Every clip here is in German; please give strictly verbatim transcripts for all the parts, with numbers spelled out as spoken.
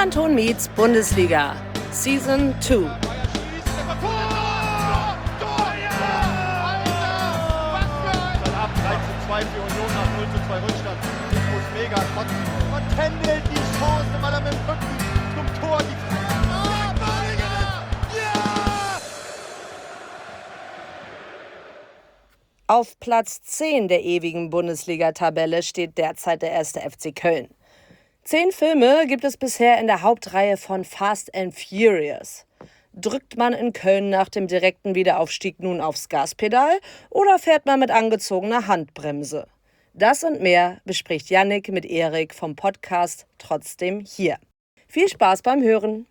Millanton meets Bundesliga, Season zwei. drei zu zwei für Union nach null zu zwei Rückstand. Ich muss mega kotzen. Und Pendel die Chance, weil er mit dem Rücken zum Tor die Auf Platz zehn der ewigen Bundesliga-Tabelle steht derzeit der erste F C Köln. Zehn Filme gibt es bisher in der Hauptreihe von Fast and Furious. Drückt man in Köln nach dem direkten Wiederaufstieg nun aufs Gaspedal oder fährt man mit angezogener Handbremse? Das und mehr bespricht Yannick mit Erik vom Podcast Trotzdem hier. Viel Spaß beim Hören!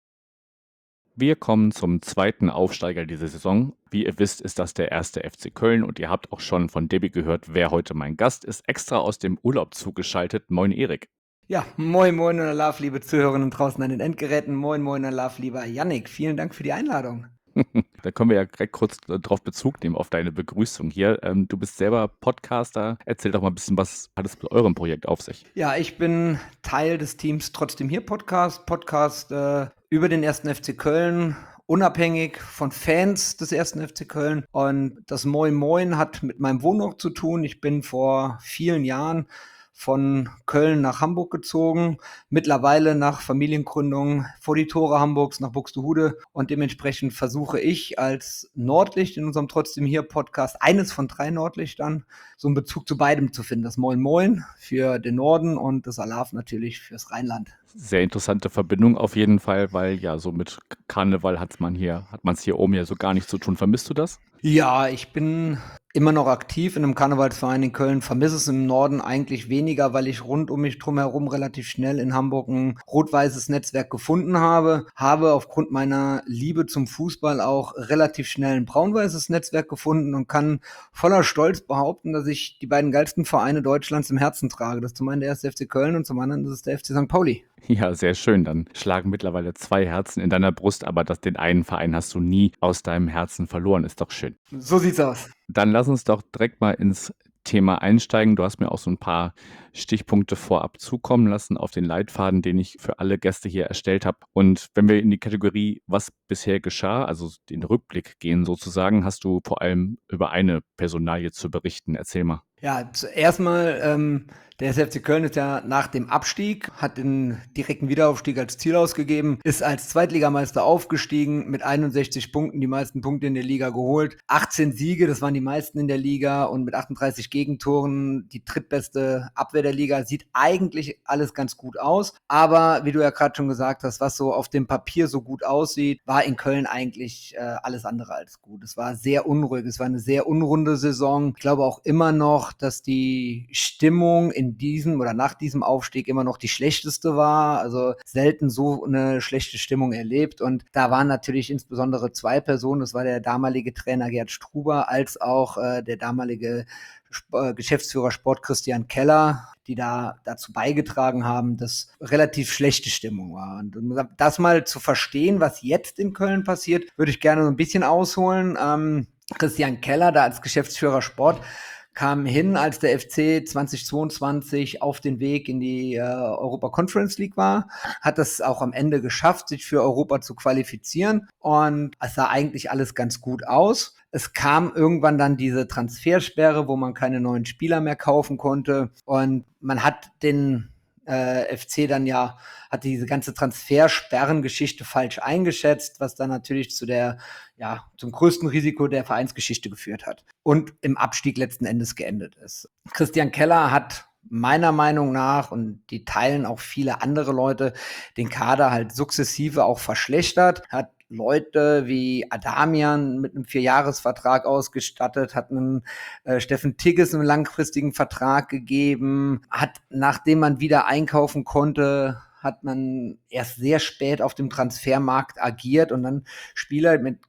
Wir kommen zum zweiten Aufsteiger dieser Saison. Wie ihr wisst, ist das der erste F C Köln und ihr habt auch schon von Debbie gehört, wer heute mein Gast ist, extra aus dem Urlaub zugeschaltet. Moin Erik. Ja, moin moin und Love, liebe Zuhörerinnen draußen an den Endgeräten. Moin moin und Love, lieber Yannick. Vielen Dank für die Einladung. Da können wir ja direkt kurz darauf Bezug nehmen, auf deine Begrüßung hier. Ähm, du bist selber Podcaster. Erzähl doch mal ein bisschen, was hat es mit eurem Projekt auf sich? Ja, ich bin Teil des Teams Trotzdem hier Podcast. Podcast äh, über den ersten F C Köln, unabhängig von Fans des ersten F C Köln. Und das Moin Moin hat mit meinem Wohnort zu tun. Ich bin vor vielen Jahren von Köln nach Hamburg gezogen, mittlerweile nach Familiengründung vor die Tore Hamburgs nach Buxtehude und dementsprechend versuche ich als Nordlicht in unserem Trotzdem hier Podcast, eines von drei Nordlichtern, so einen Bezug zu beidem zu finden. Das Moin Moin für den Norden und das Alaf natürlich fürs Rheinland. Sehr interessante Verbindung auf jeden Fall, weil ja so mit Karneval hat man hier, hat man es hier oben ja so gar nicht zu tun. Vermisst du das? Ja, ich bin immer noch aktiv in einem Karnevalsverein in Köln, vermisse es im Norden eigentlich weniger, weil ich rund um mich drumherum relativ schnell in Hamburg ein rot-weißes Netzwerk gefunden habe, habe aufgrund meiner Liebe zum Fußball auch relativ schnell ein braun-weißes Netzwerk gefunden und kann voller Stolz behaupten, dass ich die beiden geilsten Vereine Deutschlands im Herzen trage. Das ist zum einen der erste F C Köln und zum anderen ist es der F C Sankt Pauli. Ja, sehr schön. Dann schlagen mittlerweile zwei Herzen in deiner Brust, aber das, den einen Verein hast du nie aus deinem Herzen verloren. Ist doch schön. So sieht's aus. Dann lass uns doch direkt mal ins Thema einsteigen. Du hast mir auch so ein paar Stichpunkte vorab zukommen lassen auf den Leitfaden, den ich für alle Gäste hier erstellt habe. Und wenn wir in die Kategorie was bisher geschah, also den Rückblick gehen sozusagen, hast du vor allem über eine Personalie zu berichten. Erzähl mal. Ja, zuerst mal, ähm, der F C Köln ist ja nach dem Abstieg, hat den direkten Wiederaufstieg als Ziel ausgegeben, ist als Zweitligameister aufgestiegen, mit einundsechzig Punkten die meisten Punkte in der Liga geholt. achtzehn Siege, das waren die meisten in der Liga und mit achtunddreißig Gegentoren die drittbeste Abwehr der Liga. Sieht eigentlich alles ganz gut aus, aber wie du ja gerade schon gesagt hast, was so auf dem Papier so gut aussieht, war in Köln eigentlich äh, alles andere als gut. Es war sehr unruhig, es war eine sehr unrunde Saison. Ich glaube auch immer noch, dass die Stimmung in diesem oder nach diesem Aufstieg immer noch die schlechteste war. Also selten so eine schlechte Stimmung erlebt. Und da waren natürlich insbesondere zwei Personen. Das war der damalige Trainer Gerd Struber als auch äh, der damalige Sp- äh, Geschäftsführer Sport Christian Keller, die da dazu beigetragen haben, dass relativ schlechte Stimmung war. Und um das mal zu verstehen, was jetzt in Köln passiert, würde ich gerne so ein bisschen ausholen. Ähm, Christian Keller, da als Geschäftsführer Sport, kam hin, als der F C zweitausendzweiundzwanzig auf den Weg in die äh, Europa Conference League war, hat es auch am Ende geschafft, sich für Europa zu qualifizieren und es sah eigentlich alles ganz gut aus. Es kam irgendwann dann diese Transfersperre, wo man keine neuen Spieler mehr kaufen konnte und man hat den äh, F C dann ja, hat diese ganze Transfersperrengeschichte falsch eingeschätzt, was dann natürlich zu der, ja, zum größten Risiko der Vereinsgeschichte geführt hat und im Abstieg letzten Endes geendet ist. Christian Keller hat meiner Meinung nach, und die teilen auch viele andere Leute, den Kader halt sukzessive auch verschlechtert, hat Leute wie Adamian mit einem Vierjahresvertrag ausgestattet, hat einen äh, Steffen Tigges einen langfristigen Vertrag gegeben, hat, nachdem man wieder einkaufen konnte, hat man erst sehr spät auf dem Transfermarkt agiert und dann Spieler mit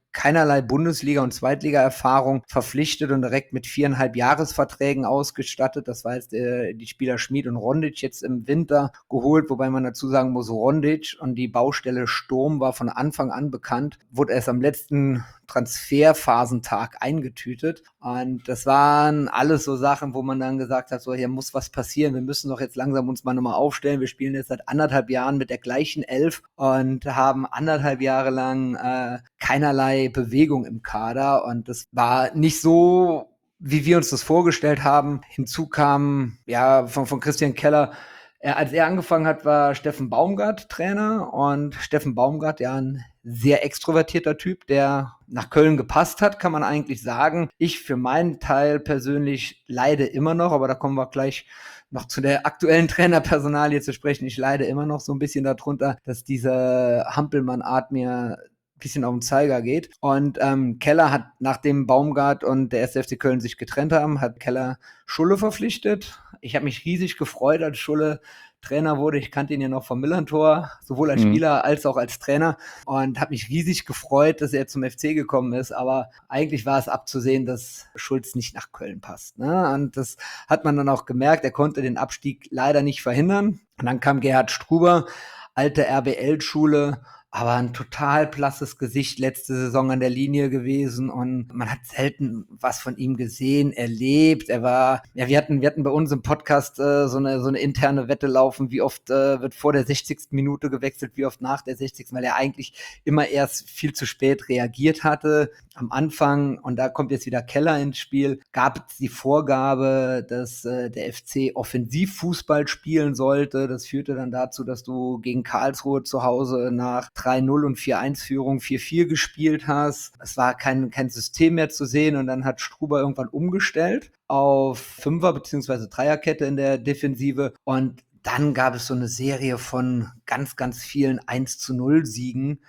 keinerlei Bundesliga- und Zweitliga-Erfahrung verpflichtet und direkt mit viereinhalb Jahresverträgen ausgestattet. Das war jetzt äh, die Spieler Schmid und Rondic jetzt im Winter geholt, wobei man dazu sagen muss, Rondic und die Baustelle Sturm war von Anfang an bekannt, wurde erst am letzten Transferphasentag eingetütet. Und das waren alles so Sachen, wo man dann gesagt hat, so hier muss was passieren, wir müssen doch jetzt langsam uns mal nochmal aufstellen. Wir spielen jetzt seit anderthalb Jahren mit der gleichen Elf und haben anderthalb Jahre lang äh, keinerlei Bewegung im Kader. Und das war nicht so, wie wir uns das vorgestellt haben. Hinzu kam ja von, von Christian Keller, er, als er angefangen hat, war Steffen Baumgart Trainer, und Steffen Baumgart, ja, ein sehr extrovertierter Typ, der nach Köln gepasst hat, kann man eigentlich sagen. Ich für meinen Teil persönlich leide immer noch, aber da kommen wir gleich noch zu der aktuellen Trainerpersonalie zu sprechen. Ich leide immer noch so ein bisschen darunter, dass diese Hampelmann-Art mir ein bisschen auf den Zeiger geht. Und ähm, Keller hat, nachdem Baumgart und der erste F C Köln sich getrennt haben, hat Keller Schulle verpflichtet. Ich habe mich riesig gefreut, als Schulle Trainer wurde. Ich kannte ihn ja noch vom Millantor, sowohl als mhm. Spieler als auch als Trainer, und habe mich riesig gefreut, dass er zum F C gekommen ist. Aber eigentlich war es abzusehen, dass Schulz nicht nach Köln passt, ne? Und das hat man dann auch gemerkt. Er konnte den Abstieg leider nicht verhindern. Und dann kam Gerhard Struber, alte R B L-Schule, aber ein total blasses Gesicht letzte Saison an der Linie gewesen, und man hat selten was von ihm gesehen, erlebt. Er war, ja, wir hatten, wir hatten bei uns im Podcast äh, so eine so eine interne Wette laufen, wie oft äh, wird vor der sechzigsten Minute gewechselt, wie oft nach der sechzigsten, weil er eigentlich immer erst viel zu spät reagiert hatte am Anfang. Und da kommt jetzt wieder Keller ins Spiel. Gab es die Vorgabe, dass äh, der F C Offensivfußball spielen sollte. Das führte dann dazu, dass du gegen Karlsruhe zu Hause nach drei null und vier eins Führung vier vier gespielt hast. Es war kein, kein System mehr zu sehen, und dann hat Struber irgendwann umgestellt auf Fünfer- bzw. Dreierkette in der Defensive, und dann gab es so eine Serie von ganz, ganz vielen eins zu null Siegen,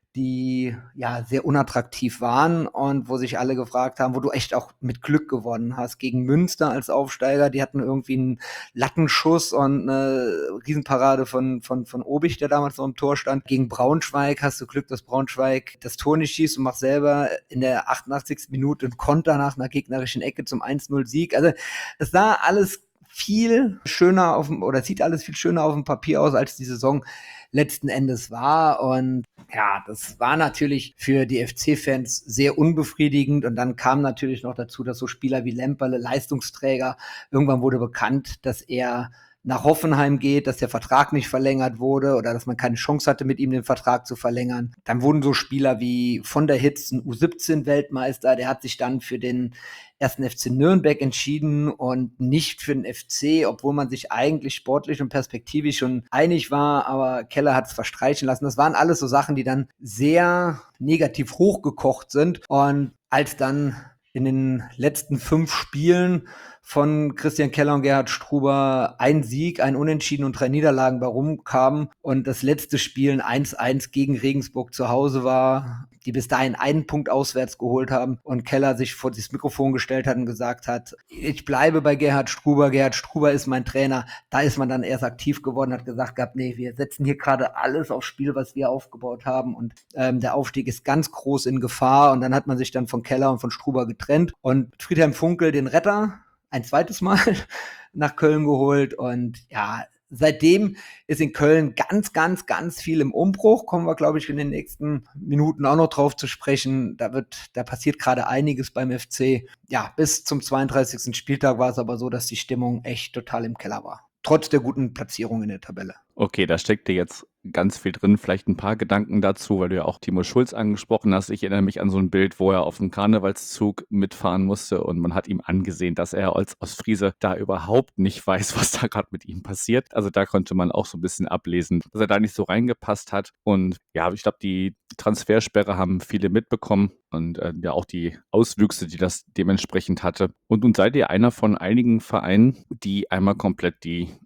die ja sehr unattraktiv waren und wo sich alle gefragt haben, wo du echt auch mit Glück gewonnen hast. Gegen Münster als Aufsteiger, die hatten irgendwie einen Lattenschuss und eine Riesenparade von, von, von Obich, der damals noch im Tor stand. Gegen Braunschweig hast du Glück, dass Braunschweig das Tor nicht schießt und macht selber in der achtundachtzigsten Minute einen Konter nach einer gegnerischen Ecke zum eins null Sieg. Also es sah alles viel schöner auf dem, oder sieht alles viel schöner auf dem Papier aus, als die Saison letzten Endes war. Und ja, das war natürlich für die F C-Fans sehr unbefriedigend. Und dann kam natürlich noch dazu, dass so Spieler wie Lemperle, Leistungsträger, irgendwann wurde bekannt, dass er nach Hoffenheim geht, dass der Vertrag nicht verlängert wurde oder dass man keine Chance hatte, mit ihm den Vertrag zu verlängern. Dann wurden so Spieler wie von der Hitz, ein U siebzehn Weltmeister, der hat sich dann für den ersten F C Nürnberg entschieden und nicht für den F C, obwohl man sich eigentlich sportlich und perspektivisch schon einig war, aber Keller hat es verstreichen lassen. Das waren alles so Sachen, die dann sehr negativ hochgekocht sind, und als dann in den letzten fünf Spielen von Christian Keller und Gerhard Struber ein Sieg, ein Unentschieden und drei Niederlagen bei rumkamen und das letzte Spiel ein eins eins gegen Regensburg zu Hause war, die bis dahin einen Punkt auswärts geholt haben, und Keller sich vor das Mikrofon gestellt hat und gesagt hat, ich bleibe bei Gerhard Struber, Gerhard Struber ist mein Trainer. Da ist man dann erst aktiv geworden, hat gesagt gehabt, nee, wir setzen hier gerade alles aufs Spiel, was wir aufgebaut haben, und ähm, der Aufstieg ist ganz groß in Gefahr. Und dann hat man sich dann von Keller und von Struber getrennt und Friedhelm Funkel, den Retter, ein zweites Mal nach Köln geholt. Und ja, seitdem ist in Köln ganz, ganz, ganz viel im Umbruch. Kommen wir, glaube ich, in den nächsten Minuten auch noch drauf zu sprechen. Da wird, da passiert gerade einiges beim F C. Ja, bis zum zweiunddreißigsten Spieltag war es aber so, dass die Stimmung echt total im Keller war. Trotz der guten Platzierung in der Tabelle. Okay, da steckt dir jetzt ganz viel drin. Vielleicht ein paar Gedanken dazu, weil du ja auch Timo Schulz angesprochen hast. Ich erinnere mich an so ein Bild, wo er auf dem Karnevalszug mitfahren musste und man hat ihm angesehen, dass er als Ostfriese da überhaupt nicht weiß, was da gerade mit ihm passiert. Also da konnte man auch so ein bisschen ablesen, dass er da nicht so reingepasst hat. Und ja, ich glaube, die Transfersperre haben viele mitbekommen und äh, ja auch die Auswüchse, die das dementsprechend hatte. Und nun seid ihr einer von einigen Vereinen, die einmal komplett die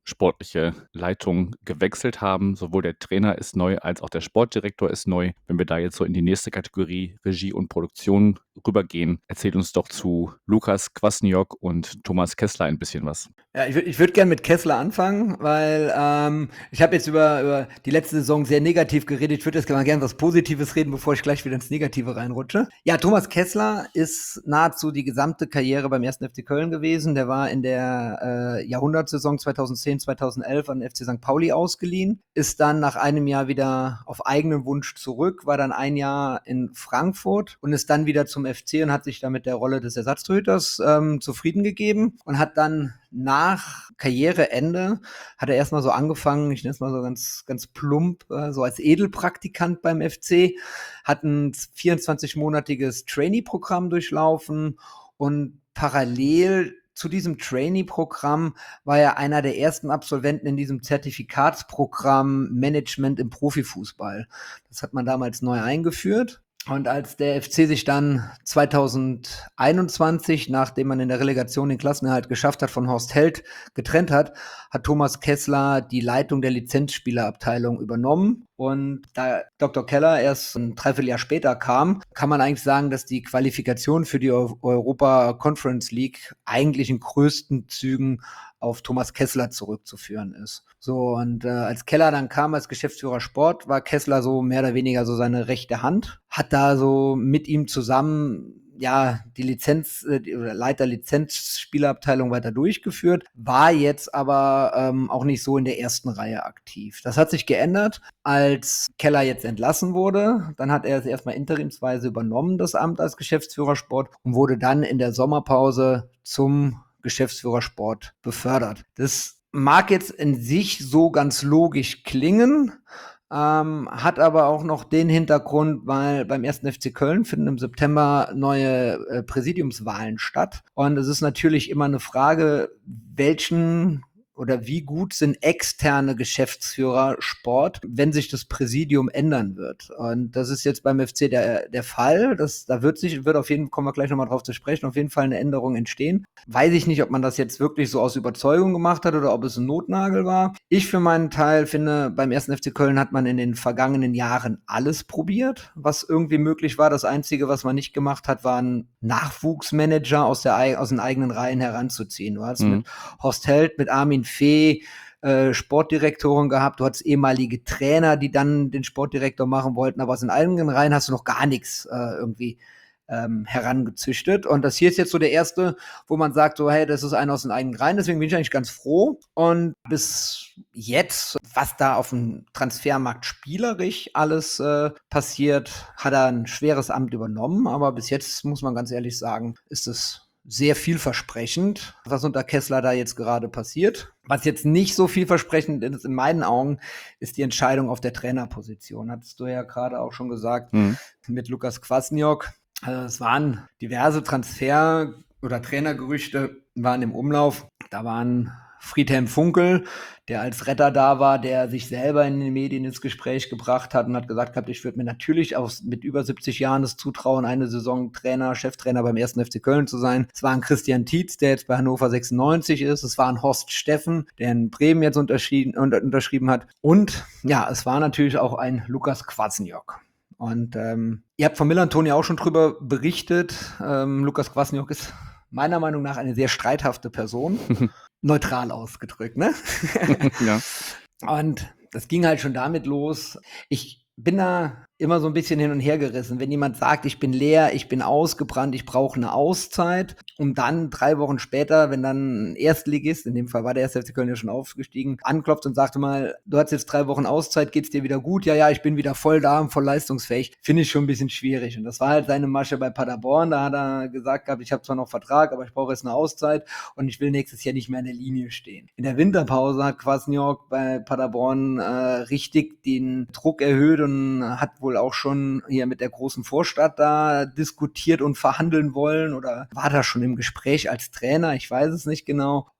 sportliche Leitung gewechselt haben. Sowohl der Trainer ist neu, als auch der Sportdirektor ist neu. Wenn wir da jetzt so in die nächste Kategorie Regie und Produktion rübergehen, erzählt uns doch zu Lukas Kwasniok und Thomas Kessler ein bisschen was. Ja, ich würde ich würd gerne mit Kessler anfangen, weil ähm, ich habe jetzt über, über die letzte Saison sehr negativ geredet. Ich würde jetzt gerne was Positives reden, bevor ich gleich wieder ins Negative reinrutsche. Ja, Thomas Kessler ist nahezu die gesamte Karriere beim ersten F C Köln gewesen. Der war in der äh, Jahrhundertsaison zweitausendzehn, zweitausendelf an den F C Sankt Pauli ausgeliehen, ist dann nach einem Jahr wieder auf eigenen Wunsch zurück, war dann ein Jahr in Frankfurt und ist dann wieder zum F C und hat sich da mit der Rolle des Ersatztorhüters ähm, zufrieden gegeben und hat dann nach Karriereende hat er erstmal so angefangen, ich nenne es mal so ganz, ganz plump, äh, so als Edelpraktikant beim F C, hat ein vierundzwanzig-monatiges Trainee-Programm durchlaufen und parallel zu diesem Trainee-Programm war er einer der ersten Absolventen in diesem Zertifikatsprogramm Management im Profifußball. Das hat man damals neu eingeführt. Und als der F C sich dann zweitausendeinundzwanzig, nachdem man in der Relegation den Klassenerhalt geschafft hat, von Horst Held getrennt hat, hat Thomas Kessler die Leitung der Lizenzspielerabteilung übernommen. Und da Doktor Keller erst ein Dreivierteljahr später kam, kann man eigentlich sagen, dass die Qualifikation für die Europa Conference League eigentlich in größten Zügen auf Thomas Kessler zurückzuführen ist. So, und äh, als Keller dann kam als Geschäftsführer Sport, war Kessler so mehr oder weniger so seine rechte Hand, hat da so mit ihm zusammen ja die Lizenz äh, die, oder Leiter Lizenzspielerabteilung weiter durchgeführt, war jetzt aber ähm, auch nicht so in der ersten Reihe aktiv. Das hat sich geändert, als Keller jetzt entlassen wurde. Dann hat er es erstmal interimsweise übernommen, das Amt als Geschäftsführer Sport, und wurde dann in der Sommerpause zum Geschäftsführer Sport befördert. Das mag jetzt in sich so ganz logisch klingen, ähm, hat aber auch noch den Hintergrund, weil beim ersten F C Köln finden im September neue äh, Präsidiumswahlen statt. Und es ist natürlich immer eine Frage, welchen oder wie gut sind externe Geschäftsführer Sport, wenn sich das Präsidium ändern wird. Und das ist jetzt beim F C der, der Fall. Das, da wird sich, wird auf jeden Fall, kommen wir gleich nochmal drauf zu sprechen, auf jeden Fall eine Änderung entstehen. Weiß ich nicht, ob man das jetzt wirklich so aus Überzeugung gemacht hat oder ob es ein Notnagel war. Ich für meinen Teil finde, beim ersten F C Köln hat man in den vergangenen Jahren alles probiert, was irgendwie möglich war. Das Einzige, was man nicht gemacht hat, war einen Nachwuchsmanager aus, der, aus den eigenen Reihen heranzuziehen. Du hast mhm. mit Horst Held, mit Armin Fee, äh, Sportdirektoren gehabt, du hattest ehemalige Trainer, die dann den Sportdirektor machen wollten, aber aus den eigenen Reihen hast du noch gar nichts äh, irgendwie ähm, herangezüchtet. Und das hier ist jetzt so der erste, wo man sagt, so hey, das ist einer aus den eigenen Reihen, deswegen bin ich eigentlich ganz froh. Und bis jetzt, was da auf dem Transfermarkt spielerisch alles äh, passiert, hat er ein schweres Amt übernommen, aber bis jetzt, muss man ganz ehrlich sagen, ist es sehr vielversprechend, was unter Kessler da jetzt gerade passiert. Was jetzt nicht so vielversprechend ist in meinen Augen, ist die Entscheidung auf der Trainerposition. Hattest du ja gerade auch schon gesagt, mhm. mit Lukas Kwasniok. Also es waren diverse Transfer- oder Trainergerüchte waren im Umlauf. Da waren Friedhelm Funkel, der als Retter da war, der sich selber in den Medien ins Gespräch gebracht hat und hat gesagt gehabt, ich würde mir natürlich auch mit über siebzig Jahren es zutrauen, eine Saison Trainer, Cheftrainer beim ersten F C Köln zu sein. Es war ein Christian Tietz, der jetzt bei Hannover sechsundneunzig ist. Es war ein Horst Steffen, der in Bremen jetzt unterschrieben, unter, unterschrieben hat. Und ja, es war natürlich auch ein Lukas Kwasniok. Und ähm, ihr habt von Millern-Toni auch schon drüber berichtet. Ähm, Lukas Kwasniok ist meiner Meinung nach eine sehr streithafte Person. Neutral ausgedrückt, ne? Ja. Und das ging halt schon damit los. Ich bin da immer so ein bisschen hin und her gerissen. Wenn jemand sagt, ich bin leer, ich bin ausgebrannt, ich brauche eine Auszeit, um dann drei Wochen später, wenn dann ein Erstligist, in dem Fall war der erste F C Köln ja schon aufgestiegen, anklopft und sagte mal, du hast jetzt drei Wochen Auszeit, geht's dir wieder gut? Ja, ja, ich bin wieder voll da und voll leistungsfähig. Finde ich schon ein bisschen schwierig. Und das war halt seine Masche bei Paderborn. Da hat er gesagt gehabt, ich habe zwar noch Vertrag, aber ich brauche jetzt eine Auszeit und ich will nächstes Jahr nicht mehr in der Linie stehen. In der Winterpause hat Kwasniok bei Paderborn äh, richtig den Druck erhöht und hat wohl auch schon hier mit der großen Vorstadt da diskutiert und verhandeln wollen oder war da schon im Gespräch als Trainer, ich weiß es nicht genau.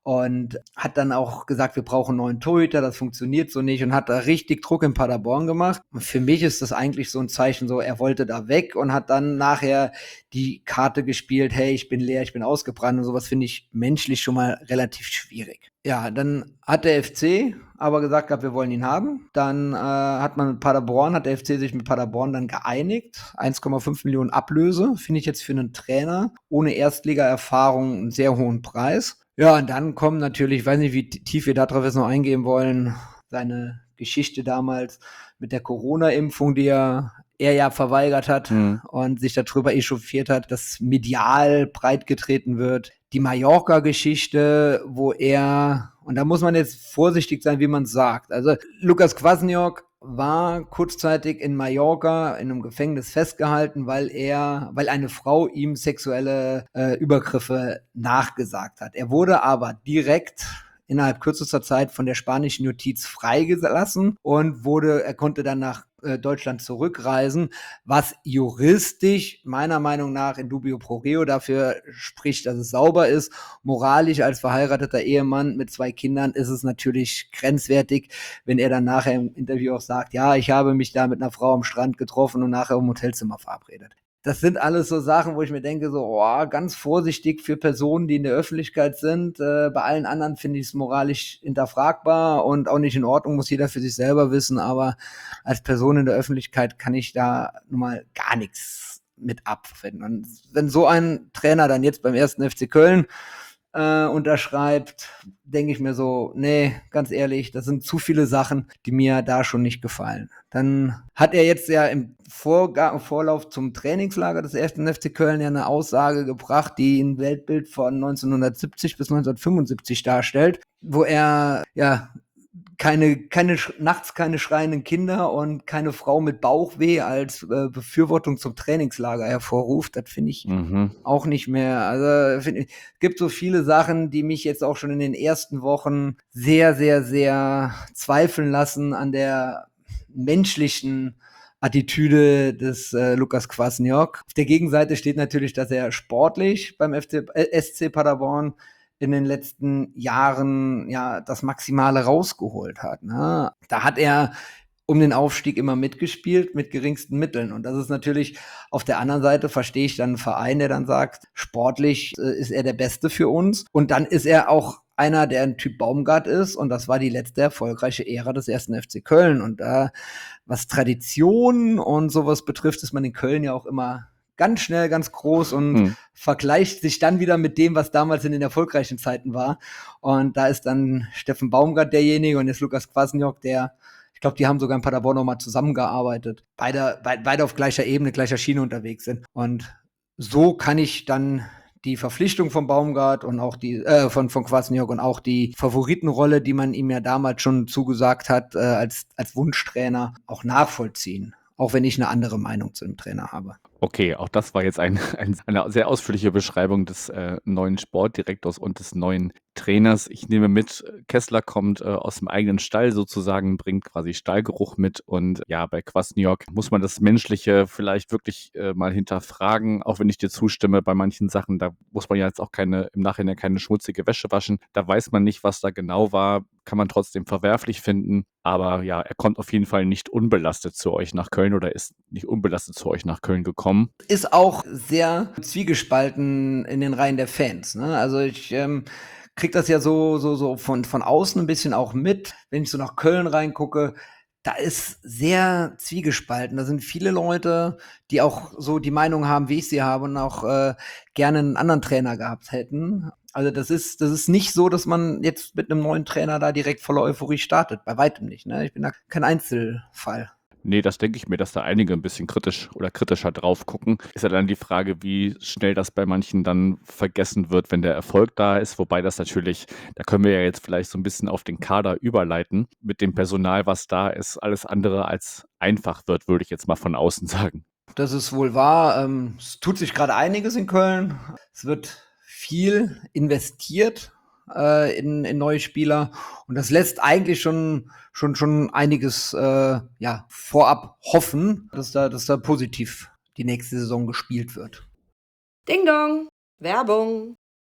und hat dann auch gesagt, wir brauchen einen neuen Torhüter, das funktioniert so nicht und hat da richtig Druck in Paderborn gemacht. Und für mich ist das eigentlich so ein Zeichen, so er wollte da weg und hat dann nachher die Karte gespielt, hey, ich bin leer, ich bin ausgebrannt und sowas finde ich menschlich schon mal relativ schwierig. Ja, dann hat der F C aber gesagt gehabt, wir wollen ihn haben. Dann äh, hat man mit Paderborn, hat der F C sich mit Paderborn dann geeinigt. eins Komma fünf Millionen Ablöse, finde ich jetzt für einen Trainer ohne Erstliga-Erfahrung einen sehr hohen Preis. Ja, und dann kommen natürlich, ich weiß nicht, wie tief wir darauf jetzt noch eingehen wollen, seine Geschichte damals mit der Corona-Impfung, die er er ja verweigert hat mhm. und sich darüber echauffiert hat, dass medial breitgetreten wird. Die Mallorca-Geschichte, wo er, und da muss man jetzt vorsichtig sein, wie man es sagt. Also Lukas Kwasniok war kurzzeitig in Mallorca in einem Gefängnis festgehalten, weil er, weil eine Frau ihm sexuelle äh, Übergriffe nachgesagt hat. Er wurde aber direkt innerhalb kürzester Zeit von der spanischen Justiz freigelassen und wurde, er konnte dann nach äh, Deutschland zurückreisen, was juristisch meiner Meinung nach in dubio pro reo dafür spricht, dass es sauber ist. Moralisch als verheirateter Ehemann mit zwei Kindern ist es natürlich grenzwertig, wenn er dann nachher im Interview auch sagt, ja, ich habe mich da mit einer Frau am Strand getroffen und nachher im Hotelzimmer verabredet. Das sind alles so Sachen, wo ich mir denke, so, oh, ganz vorsichtig für Personen, die in der Öffentlichkeit sind. Äh, bei allen anderen finde ich es moralisch hinterfragbar und auch nicht in Ordnung, muss jeder für sich selber wissen. Aber als Person in der Öffentlichkeit kann ich da nun mal gar nichts mit abfinden. Und wenn so ein Trainer dann jetzt beim ersten F C Köln äh, unterschreibt, denke ich mir so, nee, ganz ehrlich, das sind zu viele Sachen, die mir da schon nicht gefallen. Dann hat er jetzt ja im Vorga- Vorlauf zum Trainingslager des ersten F C Köln ja eine Aussage gebracht, die ein Weltbild von neunzehnhundertsiebzig bis neunzehnhundertfünfundsiebzig darstellt, wo er ja keine, keine nachts keine schreienden Kinder und keine Frau mit Bauchweh als äh, Befürwortung zum Trainingslager hervorruft. Das finde ich mhm. auch nicht mehr. Also find ich, es gibt so viele Sachen, die mich jetzt auch schon in den ersten Wochen sehr, sehr, sehr zweifeln lassen an der menschlichen Attitüde des äh, Lukas Kwasniok. Auf der Gegenseite steht natürlich, dass er sportlich beim F C, äh, S C Paderborn in den letzten Jahren ja das Maximale rausgeholt hat. Ne? Da hat er um den Aufstieg immer mitgespielt, mit geringsten Mitteln. Und das ist natürlich, auf der anderen Seite verstehe ich dann einen Verein, der dann sagt, sportlich äh, ist er der Beste für uns. Und dann ist er auch einer, der ein Typ Baumgart ist. Und das war die letzte erfolgreiche Ära des ersten F C Köln. Und da, was Tradition und sowas betrifft, ist man in Köln ja auch immer ganz schnell, ganz groß und hm. vergleicht sich dann wieder mit dem, was damals in den erfolgreichen Zeiten war. Und da ist dann Steffen Baumgart derjenige und jetzt Lukas Kwasniok, der, ich glaube, die haben sogar in Paderborn nochmal zusammengearbeitet. Beide, be- beide auf gleicher Ebene, gleicher Schiene unterwegs sind. Und so kann ich dann die Verpflichtung von Baumgart und auch die, äh, von, von Kwasniok und auch die Favoritenrolle, die man ihm ja damals schon zugesagt hat, äh, als, als Wunschtrainer, auch nachvollziehen. Auch wenn ich eine andere Meinung zu dem Trainer habe. Okay, auch das war jetzt ein, ein, eine sehr ausführliche Beschreibung des äh, neuen Sportdirektors und des neuen Trainers. Ich nehme mit, Kessler kommt äh, aus dem eigenen Stall sozusagen, bringt quasi Stallgeruch mit und ja, bei Kwasniok muss man das Menschliche vielleicht wirklich äh, mal hinterfragen, auch wenn ich dir zustimme bei manchen Sachen, da muss man ja jetzt auch keine, im Nachhinein keine schmutzige Wäsche waschen, da weiß man nicht, was da genau war, kann man trotzdem verwerflich finden, aber ja, er kommt auf jeden Fall nicht unbelastet zu euch nach Köln oder ist nicht unbelastet zu euch nach Köln gekommen. Ist auch sehr zwiegespalten in den Reihen der Fans, ne? Also ich ähm, krieg das ja so so so von von außen ein bisschen auch mit, wenn ich so nach Köln reingucke. Da ist sehr zwiegespalten. Da sind viele Leute, die auch so die Meinung haben, wie ich sie habe und auch äh, gerne einen anderen Trainer gehabt hätten. Also das ist das ist nicht so, dass man jetzt mit einem neuen Trainer da direkt voller Euphorie startet. Bei weitem nicht, ne? Ich bin da kein Einzelfall. Nee, das denke ich mir, dass da einige ein bisschen kritisch oder kritischer drauf gucken. Ist ja dann die Frage, wie schnell das bei manchen dann vergessen wird, wenn der Erfolg da ist. Wobei das natürlich, da können wir ja jetzt vielleicht so ein bisschen auf den Kader überleiten. Mit dem Personal, was da ist, alles andere als einfach wird, würde ich jetzt mal von außen sagen. Das ist wohl wahr. Ähm, es tut sich gerade einiges in Köln. Es wird viel investiert äh, in, in neue Spieler. Und das lässt eigentlich schon, schon, schon einiges äh, ja, vorab hoffen, dass da, dass da positiv die nächste Saison gespielt wird. Ding Dong, Werbung.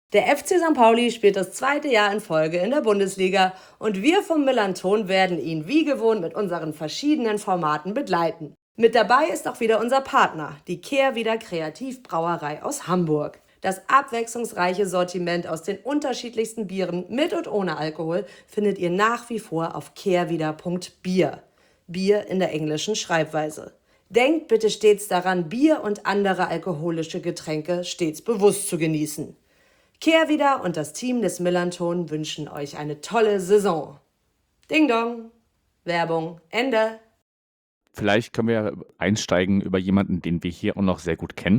Der F C Sankt Pauli spielt das zweite Jahr in Folge in der Bundesliga und wir vom Millanton werden ihn wie gewohnt mit unseren verschiedenen Formaten begleiten. Mit dabei ist auch wieder unser Partner, die Kehrwieder Kreativbrauerei aus Hamburg. Das abwechslungsreiche Sortiment aus den unterschiedlichsten Bieren mit und ohne Alkohol findet ihr nach wie vor auf kehrwieder punkt bier. Bier in der englischen Schreibweise. Denkt bitte stets daran, Bier und andere alkoholische Getränke stets bewusst zu genießen. Kehrwieder und das Team des Millanton wünschen euch eine tolle Saison. Ding Dong. Werbung Ende. Vielleicht können wir einsteigen über jemanden, den wir hier auch noch sehr gut kennen,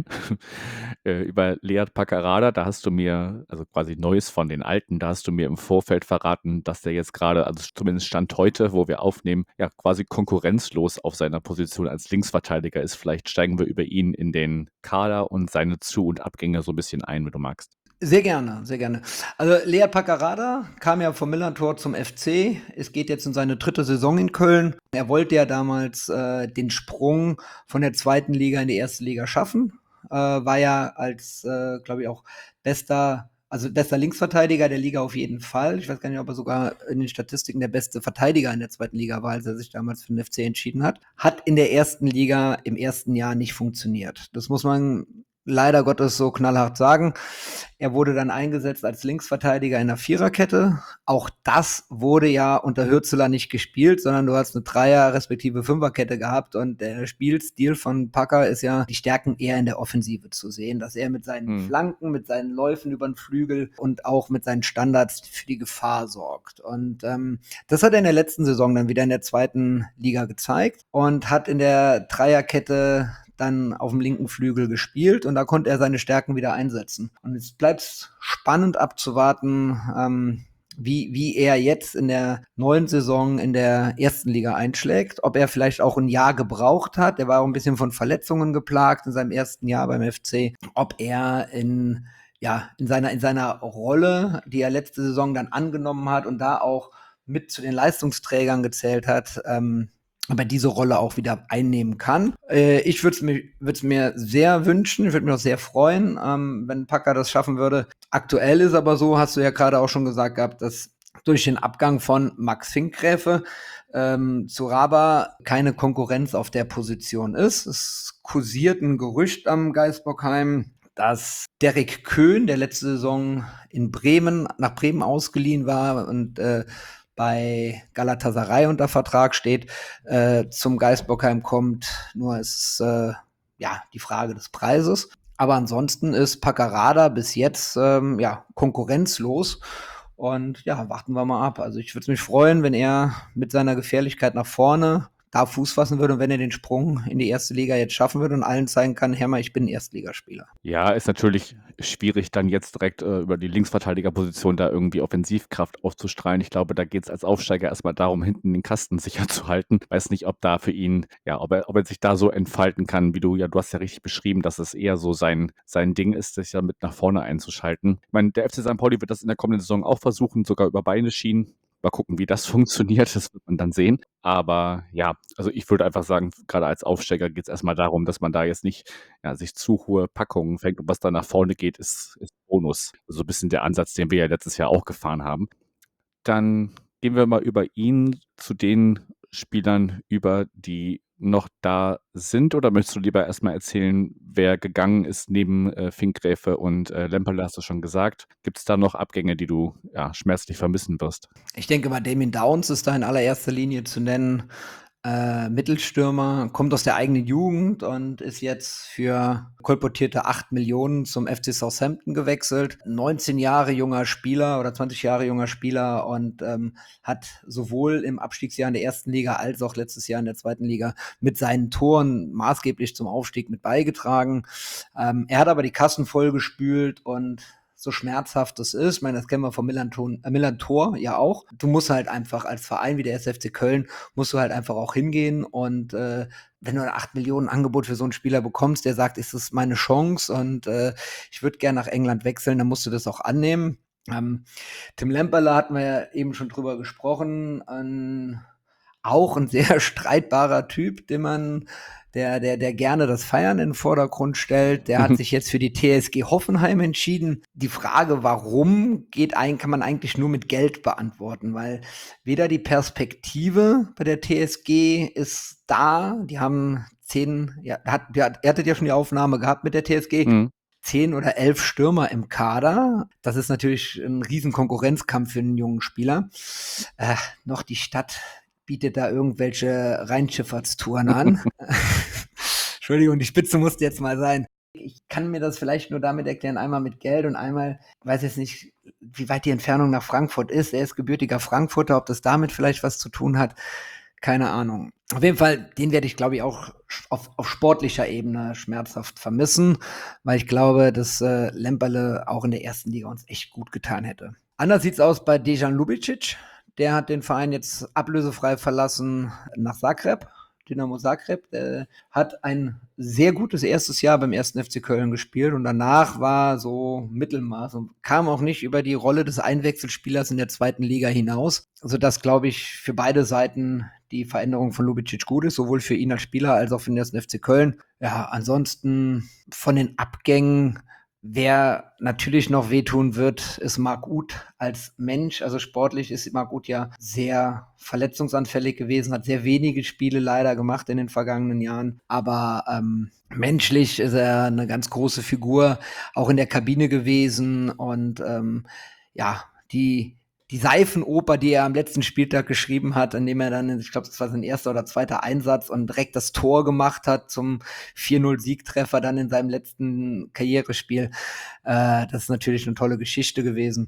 äh, über Lead Paccarada. Da hast du mir, also quasi Neues von den Alten, da hast du mir im Vorfeld verraten, dass der jetzt gerade, also zumindest Stand heute, wo wir aufnehmen, ja quasi konkurrenzlos auf seiner Position als Linksverteidiger ist. Vielleicht steigen wir über ihn in den Kader und seine Zu- und Abgänge so ein bisschen ein, wenn du magst. Sehr gerne, sehr gerne. Also Lead Paccarada kam ja vom Millantor zum F C. Es geht jetzt in seine dritte Saison in Köln. Er wollte ja damals äh, den Sprung von der zweiten Liga in die erste Liga schaffen. Äh, war ja als, äh, glaube ich, auch bester, also bester Linksverteidiger der Liga auf jeden Fall. Ich weiß gar nicht, ob er sogar in den Statistiken der beste Verteidiger in der zweiten Liga war, als er sich damals für den F C entschieden hat. Hat in der ersten Liga im ersten Jahr nicht funktioniert. Das muss man leider Gottes so knallhart sagen. Er wurde dann eingesetzt als Linksverteidiger in der Viererkette. Auch das wurde ja unter Hürzeler nicht gespielt, sondern du hast eine Dreier- respektive Fünferkette gehabt und der Spielstil von Packer ist ja die Stärken eher in der Offensive zu sehen, dass er mit seinen Hm. Flanken, mit seinen Läufen über den Flügel und auch mit seinen Standards für die Gefahr sorgt. Und ähm, das hat er in der letzten Saison dann wieder in der zweiten Liga gezeigt und hat in der Dreierkette dann auf dem linken Flügel gespielt und da konnte er seine Stärken wieder einsetzen. Und es bleibt spannend abzuwarten, ähm, wie, wie er jetzt in der neuen Saison in der ersten Liga einschlägt, ob er vielleicht auch ein Jahr gebraucht hat. Er war auch ein bisschen von Verletzungen geplagt in seinem ersten Jahr beim F C. Ob er in, ja, in seiner, in seiner Rolle, die er letzte Saison dann angenommen hat und da auch mit zu den Leistungsträgern gezählt hat, ähm, aber diese Rolle auch wieder einnehmen kann. Äh, ich würde es mir, würd's mir sehr wünschen, ich würde mich auch sehr freuen, ähm, wenn Packer das schaffen würde. Aktuell ist aber so, hast du ja gerade auch schon gesagt gehabt, dass durch den Abgang von Max Finkgräfe ähm, zu Raba keine Konkurrenz auf der Position ist. Es kursiert ein Gerücht am Geisbockheim, dass Derek Köhn, der letzte Saison in Bremen, nach Bremen ausgeliehen war und äh, bei Galatasaray unter Vertrag steht, äh, zum Geisbockheim kommt. Nur ist äh, ja die Frage des Preises. Aber ansonsten ist Paccarada bis jetzt ähm, ja konkurrenzlos. Und ja, warten wir mal ab. Also ich würde mich freuen, wenn er mit seiner Gefährlichkeit nach vorne da Fuß fassen würde und wenn er den Sprung in die erste Liga jetzt schaffen würde und allen zeigen kann, Herr mal, ich bin Erstligaspieler. Ja, ist natürlich schwierig, dann jetzt direkt äh, über die Linksverteidigerposition da irgendwie Offensivkraft auszustrahlen. Ich glaube, da geht es als Aufsteiger erstmal darum, hinten den Kasten sicher zu halten. Weiß nicht, ob da für ihn, ja, ob er, ob er sich da so entfalten kann, wie du, ja, du hast ja richtig beschrieben, dass es eher so sein, sein Ding ist, sich ja mit nach vorne einzuschalten. Ich meine, der F C Sankt Pauli wird das in der kommenden Saison auch versuchen, sogar über beide Schienen. Mal gucken, wie das funktioniert, das wird man dann sehen. Aber ja, also ich würde einfach sagen, gerade als Aufsteiger geht es erstmal darum, dass man da jetzt nicht ja, sich zu hohe Packungen fängt und was da nach vorne geht, ist, ist Bonus. So ein bisschen der Ansatz, den wir ja letztes Jahr auch gefahren haben. Dann gehen wir mal über ihn zu den Spielern über, die noch da sind, oder möchtest du lieber erstmal erzählen, wer gegangen ist neben äh, Finkgräfe und äh, Lemperle, hast du schon gesagt. Gibt es da noch Abgänge, die du ja, schmerzlich vermissen wirst? Ich denke mal, Damien Downs ist da in allererster Linie zu nennen. Äh, Mittelstürmer, kommt aus der eigenen Jugend und ist jetzt für kolportierte acht Millionen zum F C Southampton gewechselt. neunzehn Jahre junger Spieler oder zwanzig Jahre junger Spieler und ähm, hat sowohl im Abstiegsjahr in der ersten Liga als auch letztes Jahr in der zweiten Liga mit seinen Toren maßgeblich zum Aufstieg mit beigetragen. Ähm, er hat aber die Kassen vollgespült und so schmerzhaft es ist, ich meine, das kennen wir vom Millanton, äh, Millantor ja auch. Du musst halt einfach als Verein wie der S F C Köln, musst du halt einfach auch hingehen und äh, wenn du ein acht Millionen Angebot für so einen Spieler bekommst, der sagt, ist das meine Chance und äh, ich würde gerne nach England wechseln, dann musst du das auch annehmen. Ähm, Tim Lemperle hatten wir ja eben schon drüber gesprochen, ein auch ein sehr streitbarer Typ, den man, der, der, der gerne das Feiern in den Vordergrund stellt. Der hat sich jetzt für die T S G Hoffenheim entschieden. Die Frage, warum, geht ein, kann man eigentlich nur mit Geld beantworten, weil weder die Perspektive bei der T S G ist da. Die haben zehn, ja, hat, ja, ihr hattet ja schon die Aufnahme gehabt mit der T S G. Mhm. Zehn oder elf Stürmer im Kader. Das ist natürlich ein riesen Konkurrenzkampf für einen jungen Spieler. Äh, noch die Stadt bietet da irgendwelche Rheinschifffahrtstouren an. Entschuldigung, die Spitze musste jetzt mal sein. Ich kann mir das vielleicht nur damit erklären, einmal mit Geld und einmal, ich weiß jetzt nicht, wie weit die Entfernung nach Frankfurt ist. Er ist gebürtiger Frankfurter, ob das damit vielleicht was zu tun hat, keine Ahnung. Auf jeden Fall, den werde ich, glaube ich, auch auf, auf sportlicher Ebene schmerzhaft vermissen, weil ich glaube, dass äh, Lemperle auch in der ersten Liga uns echt gut getan hätte. Anders sieht's aus bei Dejan Lubicic. Der hat den Verein jetzt ablösefrei verlassen nach Zagreb, Dynamo Zagreb. Der hat ein sehr gutes erstes Jahr beim ersten F C Köln gespielt und danach war so Mittelmaß und kam auch nicht über die Rolle des Einwechselspielers in der zweiten Liga hinaus, sodass, glaube ich, für beide Seiten die Veränderung von Lubicic gut ist, sowohl für ihn als Spieler als auch für den ersten F C Köln. Ja, ansonsten von den Abgängen, wer natürlich noch wehtun wird, ist Marc Uth als Mensch. Also sportlich ist Marc Uth ja sehr verletzungsanfällig gewesen, hat sehr wenige Spiele leider gemacht in den vergangenen Jahren. Aber ähm, menschlich ist er eine ganz große Figur, auch in der Kabine gewesen. Und ähm, ja, die Die Seifenoper, die er am letzten Spieltag geschrieben hat, an dem er dann, ich glaube, das war sein erster oder zweiter Einsatz und direkt das Tor gemacht hat zum vier null Siegtreffer dann in seinem letzten Karrierespiel. Äh, das ist natürlich eine tolle Geschichte gewesen.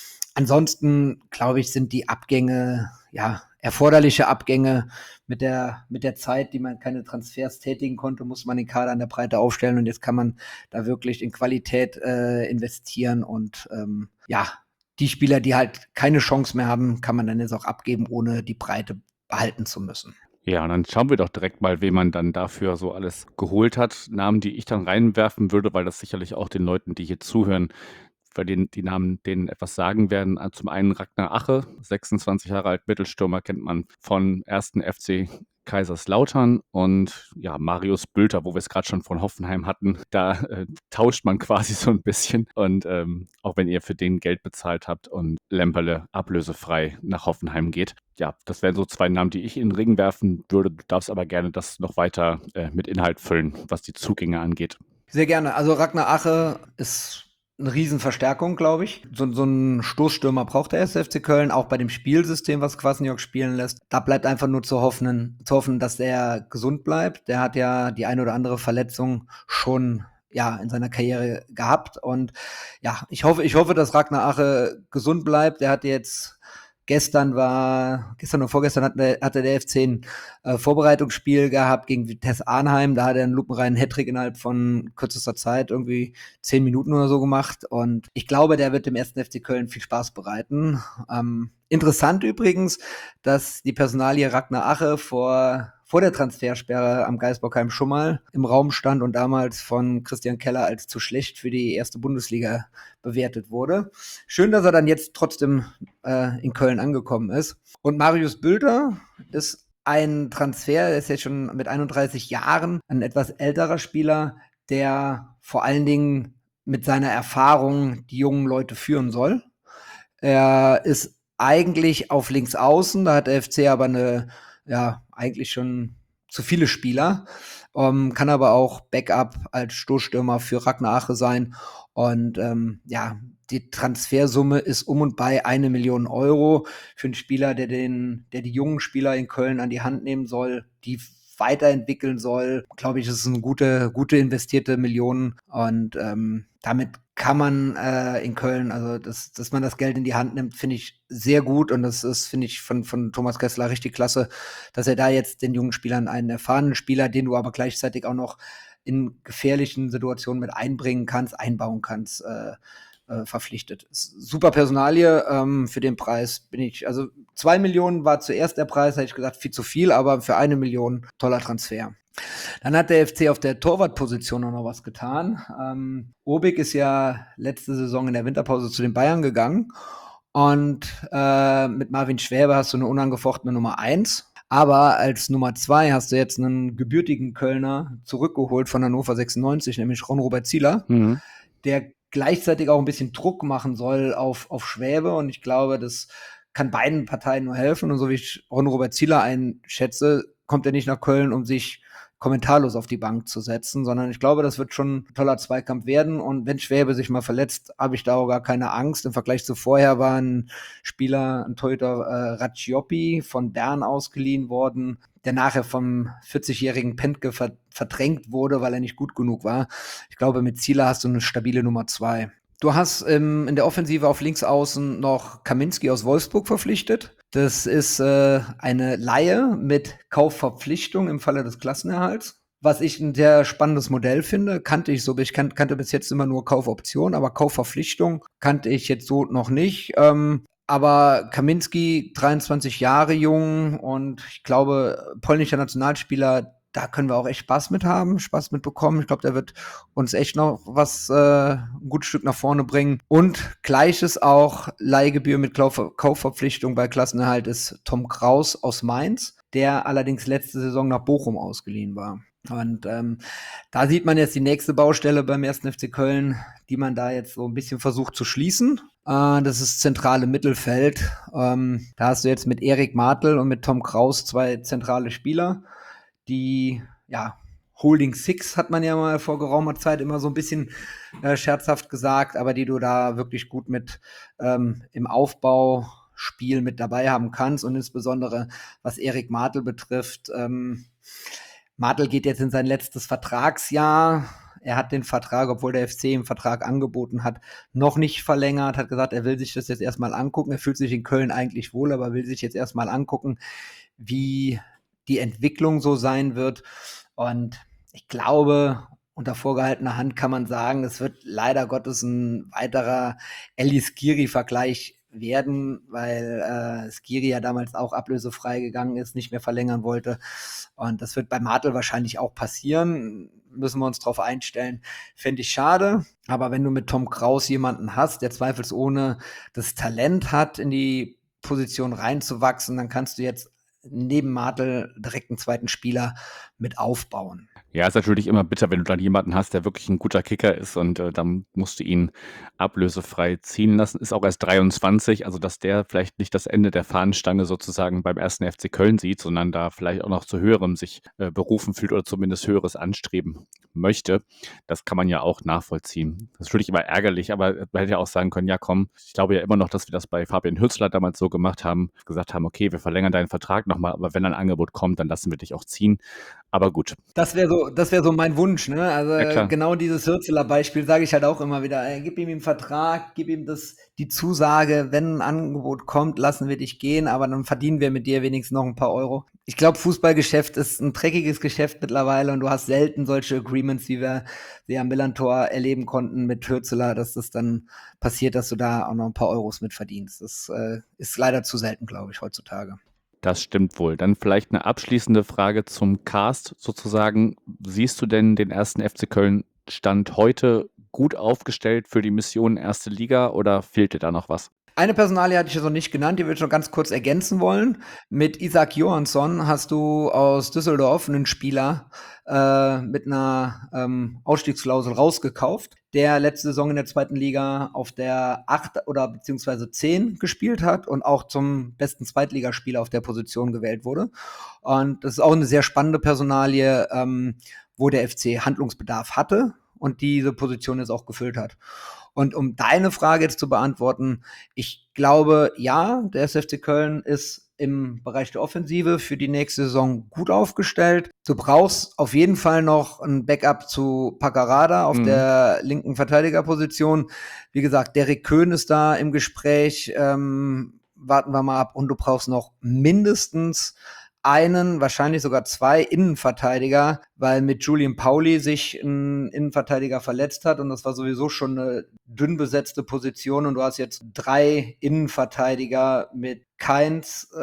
Ansonsten, glaube ich, sind die Abgänge, ja, erforderliche Abgänge mit der, mit der Zeit, die man keine Transfers tätigen konnte, muss man den Kader an der Breite aufstellen und jetzt kann man da wirklich in Qualität äh, investieren und ähm, ja, die Spieler, die halt keine Chance mehr haben, kann man dann jetzt auch abgeben, ohne die Breite behalten zu müssen. Ja, und dann schauen wir doch direkt mal, wen man dann dafür so alles geholt hat. Namen, die ich dann reinwerfen würde, weil das sicherlich auch den Leuten, die hier zuhören, weil die, die Namen denen etwas sagen werden. Zum einen Ragnar Ache, sechsundzwanzig Jahre alt, Mittelstürmer, kennt man von ersten F C Kaiserslautern und ja, Marius Bülter, wo wir es gerade schon von Hoffenheim hatten, da äh, tauscht man quasi so ein bisschen und ähm, auch wenn ihr für den Geld bezahlt habt und Lemperle ablösefrei nach Hoffenheim geht. Ja, das wären so zwei Namen, die ich in den Ring werfen würde. Du darfst aber gerne das noch weiter äh, mit Inhalt füllen, was die Zugänge angeht. Sehr gerne. Also Ragnar Ache ist eine Riesenverstärkung, glaube ich. So, so ein Stoßstürmer braucht der erste F C Köln, auch bei dem Spielsystem, was Kwasniok spielen lässt. Da bleibt einfach nur zu hoffen, zu hoffen, dass der gesund bleibt. Der hat ja die eine oder andere Verletzung schon ja in seiner Karriere gehabt. Und ja, ich hoffe, ich hoffe, dass Ragnar Ache gesund bleibt. Der hat jetzt Gestern war, gestern oder vorgestern hatte, hatte der F C ein äh, Vorbereitungsspiel gehabt gegen Vitesse Arnheim. Da hat er einen lupenreinen Hattrick innerhalb von kürzester Zeit, irgendwie zehn Minuten oder so gemacht. Und ich glaube, der wird dem ersten F C Köln viel Spaß bereiten. Ähm, interessant übrigens, dass die Personalie Ragnar Ache vor vor der Transfersperre am Geisbockheim schon mal im Raum stand und damals von Christian Keller als zu schlecht für die erste Bundesliga bewertet wurde. Schön, dass er dann jetzt trotzdem äh, in Köln angekommen ist. Und Marius Bülter ist ein Transfer, der ist jetzt schon mit einunddreißig Jahren ein etwas älterer Spieler, der vor allen Dingen mit seiner Erfahrung die jungen Leute führen soll. Er ist eigentlich auf links außen, da hat der F C aber eine ja, eigentlich schon zu viele Spieler, ähm, kann aber auch Backup als Stoßstürmer für Ragnar Ache sein und ähm, ja, die Transfersumme ist um und bei eine Million Euro für einen Spieler, der den, der die jungen Spieler in Köln an die Hand nehmen soll, die weiterentwickeln soll. Glaube ich, ist es eine gute, gute investierte Million und ähm, damit kann man äh, in Köln, also dass, dass man das Geld in die Hand nimmt, finde ich sehr gut und das ist, finde ich, von, von Thomas Kessler richtig klasse, dass er da jetzt den jungen Spielern einen erfahrenen Spieler, den du aber gleichzeitig auch noch in gefährlichen Situationen mit einbringen kannst, einbauen kannst, äh, äh, verpflichtet. Super Personalie, ähm, für den Preis bin ich, also zwei Millionen war zuerst der Preis, hätte ich gesagt, viel zu viel, aber für eine Million toller Transfer. Dann hat der F C auf der Torwartposition auch noch was getan. Ähm, Obig ist ja letzte Saison in der Winterpause zu den Bayern gegangen und äh, mit Marvin Schwäbe hast du eine unangefochtene Nummer eins. Aber als Nummer zwei hast du jetzt einen gebürtigen Kölner zurückgeholt von Hannover sechsundneunzig, nämlich Ron-Robert Zieler, Mhm. der gleichzeitig auch ein bisschen Druck machen soll auf, auf Schwäbe. Und ich glaube, das kann beiden Parteien nur helfen. Und so wie ich Ron-Robert Zieler einschätze, kommt er nicht nach Köln, um sich kommentarlos auf die Bank zu setzen, sondern ich glaube, das wird schon ein toller Zweikampf werden. Und wenn Schwäbe sich mal verletzt, habe ich da auch gar keine Angst. Im Vergleich zu vorher war ein Spieler, ein Torhüter, äh, Racioppi von Bern ausgeliehen worden, der nachher vom vierzigjährigen Pentke ver- verdrängt wurde, weil er nicht gut genug war. Ich glaube, mit Zieler hast du eine stabile Nummer zwei. Du hast ähm, in der Offensive auf links außen noch Kaminski aus Wolfsburg verpflichtet. Das ist äh, eine Leihe mit Kaufverpflichtung im Falle des Klassenerhalts. Was ich ein sehr spannendes Modell finde, kannte ich so, ich kan kannte bis jetzt immer nur Kaufoption, aber Kaufverpflichtung kannte ich jetzt so noch nicht. Ähm, aber Kaminski, dreiundzwanzig Jahre jung und ich glaube, polnischer Nationalspieler, da können wir auch echt Spaß mit haben, Spaß mit bekommen. Ich glaube, der wird uns echt noch was, äh, ein gutes Stück nach vorne bringen. Und gleiches auch Leihgebühr mit Kauf Kaufverpflichtung bei Klassenerhalt ist Tom Kraus aus Mainz, der allerdings letzte Saison nach Bochum ausgeliehen war. Und ähm, da sieht man jetzt die nächste Baustelle beim ersten F C Köln, die man da jetzt so ein bisschen versucht zu schließen. Äh, das ist zentrale Mittelfeld. Ähm, da hast du jetzt mit Erik Martel und mit Tom Kraus zwei zentrale Spieler, die, ja, Holding Six hat man ja mal vor geraumer Zeit immer so ein bisschen äh, scherzhaft gesagt, aber die du da wirklich gut mit ähm, im Aufbauspiel mit dabei haben kannst und insbesondere was Erik Martel betrifft, ähm, Martel geht jetzt in sein letztes Vertragsjahr. Er hat den Vertrag, obwohl der F C im Vertrag angeboten hat, noch nicht verlängert, hat gesagt, er will sich das jetzt erstmal angucken. Er fühlt sich in Köln eigentlich wohl, aber will sich jetzt erstmal angucken, wie die Entwicklung so sein wird. Und ich glaube, unter vorgehaltener Hand kann man sagen, es wird leider Gottes ein weiterer Elis Skiri-Vergleich werden, weil äh, Skiri ja damals auch ablösefrei gegangen ist, nicht mehr verlängern wollte. Und das wird bei Martel wahrscheinlich auch passieren. Müssen wir uns drauf einstellen. Fände ich schade. Aber wenn du mit Tom Kraus jemanden hast, der zweifelsohne das Talent hat, in die Position reinzuwachsen, dann kannst du jetzt neben Martel direkt einen zweiten Spieler mit aufbauen. Ja, ist natürlich immer bitter, wenn du dann jemanden hast, der wirklich ein guter Kicker ist und äh, dann musst du ihn ablösefrei ziehen lassen. Ist auch erst dreiundzwanzig, also dass der vielleicht nicht das Ende der Fahnenstange sozusagen beim ersten F C Köln sieht, sondern da vielleicht auch noch zu Höherem sich äh, berufen fühlt oder zumindest Höheres anstreben möchte. Das kann man ja auch nachvollziehen. Das ist natürlich immer ärgerlich, aber man hätte ja auch sagen können, ja komm, ich glaube ja immer noch, dass wir das bei Fabian Hürzeler damals so gemacht haben, gesagt haben, okay, wir verlängern deinen Vertrag nochmal, aber wenn ein Angebot kommt, dann lassen wir dich auch ziehen. Aber gut. Das wäre so, das wäre so mein Wunsch, ne? Also Ja, klar. genau dieses Hürzeler Beispiel sage ich halt auch immer wieder. Ey, gib ihm den Vertrag, gib ihm das, die Zusage, wenn ein Angebot kommt, lassen wir dich gehen, aber dann verdienen wir mit dir wenigstens noch ein paar Euro. Ich glaube, Fußballgeschäft ist ein dreckiges Geschäft mittlerweile und du hast selten solche Agreements, wie wir sie am Millantor erleben konnten mit Hürzeler, dass das dann passiert, dass du da auch noch ein paar Euros mit verdienst. Das äh, ist leider zu selten, glaube ich, heutzutage. Das stimmt wohl. Dann vielleicht eine abschließende Frage zum Cast sozusagen. Siehst du denn den ersten F C Köln Stand heute gut aufgestellt für die Mission erste Liga oder fehlt dir da noch was? Eine Personalie hatte ich jetzt noch nicht genannt, die würde ich noch ganz kurz ergänzen wollen. Mit Isaac Johansson hast du aus Düsseldorf einen Spieler äh, mit einer ähm, Ausstiegsklausel rausgekauft, der letzte Saison in der zweiten Liga auf der acht oder beziehungsweise zehn gespielt hat und auch zum besten Zweitligaspieler auf der Position gewählt wurde. Und das ist auch eine sehr spannende Personalie, ähm, wo der F C Handlungsbedarf hatte und diese Position jetzt auch gefüllt hat. Und um deine Frage jetzt zu beantworten, ich glaube, ja, der S F C Köln ist im Bereich der Offensive für die nächste Saison gut aufgestellt. Du brauchst auf jeden Fall noch ein Backup zu Paccarada auf mhm. der linken Verteidigerposition. Wie gesagt, Derek Köhn ist da im Gespräch. Ähm, warten wir mal ab. Und du brauchst noch mindestens einen, wahrscheinlich sogar zwei Innenverteidiger, weil mit Julian Pauli sich ein Innenverteidiger verletzt hat und das war sowieso schon eine dünn besetzte Position und du hast jetzt drei Innenverteidiger mit Kainz,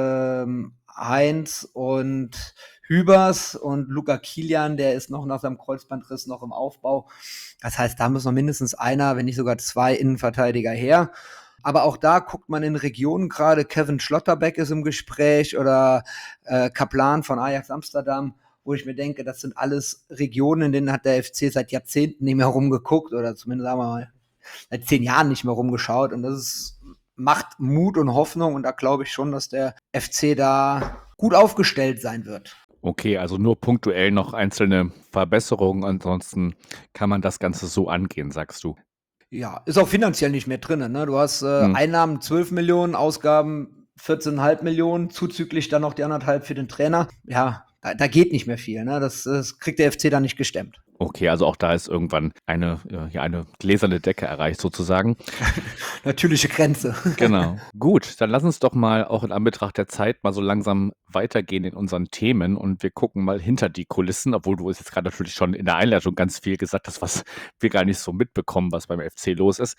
ähm, Heinz und Hübers und Luca Kilian, der ist noch nach seinem Kreuzbandriss noch im Aufbau. Das heißt, da muss noch mindestens einer, wenn nicht sogar zwei Innenverteidiger her. Aber auch da guckt man in Regionen gerade, Kevin Schlotterbeck ist im Gespräch oder äh, Kaplan von Ajax Amsterdam, wo ich mir denke, das sind alles Regionen, in denen hat der F C seit Jahrzehnten nicht mehr rumgeguckt oder zumindest sagen wir mal seit zehn Jahren nicht mehr rumgeschaut. Und das ist, macht Mut und Hoffnung. Und da glaube ich schon, dass der F C da gut aufgestellt sein wird. Okay, also nur punktuell noch einzelne Verbesserungen, ansonsten kann man das Ganze so angehen, sagst du. Ja, ist auch finanziell nicht mehr drin. Ne? Du hast äh, Hm. Einnahmen zwölf Millionen, Ausgaben vierzehn Komma fünf Millionen, zuzüglich dann noch die anderthalb für den Trainer. Ja, da, da geht nicht mehr viel. Ne? Das, das kriegt der F C da nicht gestemmt. Okay, also auch da ist irgendwann eine, äh, ja, eine gläserne Decke erreicht sozusagen. Natürliche Grenze. Genau. Gut, dann lass uns doch mal auch in Anbetracht der Zeit mal so langsam weitergehen in unseren Themen und wir gucken mal hinter die Kulissen, obwohl du es jetzt gerade natürlich schon in der Einleitung ganz viel gesagt hast, was wir gar nicht so mitbekommen, was beim F C los ist.